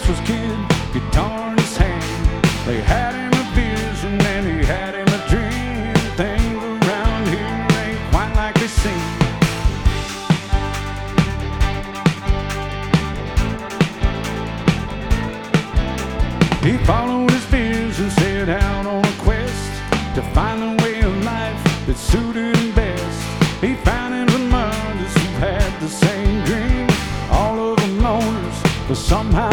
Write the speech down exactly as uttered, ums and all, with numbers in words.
restless kid, guitar in his hand. They had him a vision and he had him a dream. Things around here ain't quite like they seem. He followed his vision, set out on a quest to find the way of life that suited him best. He found him some others who had the same dream, all of them loners, but somehow